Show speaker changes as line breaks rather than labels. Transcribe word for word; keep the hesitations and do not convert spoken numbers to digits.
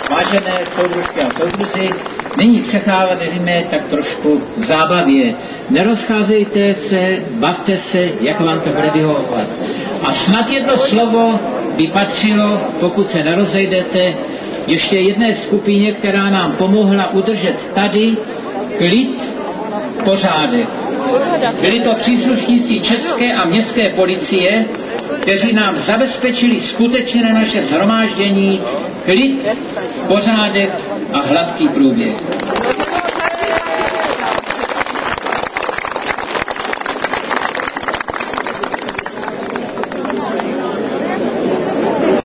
Vážené soudružky a soudruzi, nyní přecházíme tak trošku k zábavě. Nerozcházejte se, bavte se, jak vám to bude vyhovovat. A snad jedno slovo by patřilo, pokud se nerozejdete, ještě jedné skupině, která nám pomohla udržet tady klid, pořádek. Byli to příslušníci české a městské policie, kteří nám zabezpečili skutečně na našem shromáždění klid, pořádek a hladký průběh.